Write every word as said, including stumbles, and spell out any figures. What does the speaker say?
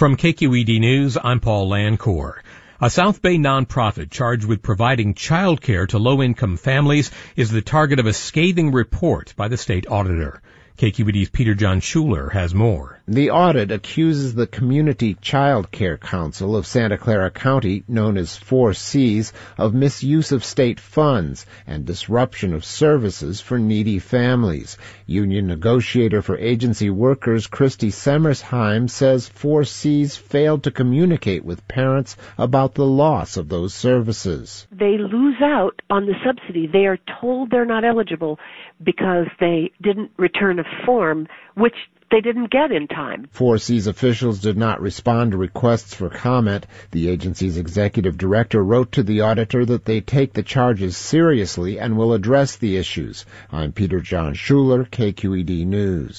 From K Q E D News, I'm Paul Lancourt. A South Bay nonprofit charged with providing child care to low-income families is the target of a scathing report by the state auditor. K Q E D's Peter John Schuler has more. The audit accuses the Community Child Care Council of Santa Clara County, known as four C's, of misuse of state funds and disruption of services for needy families. Union negotiator for agency workers Christy Semmersheim says four C's failed to communicate with parents about the loss of those services. They lose out on the subsidy. They are told they're not eligible because they didn't return a form, which they didn't get in time. four C's officials did not respond to requests for comment. The agency's executive director wrote to the auditor that they take the charges seriously and will address the issues. I'm Peter John Schuler, K Q E D News.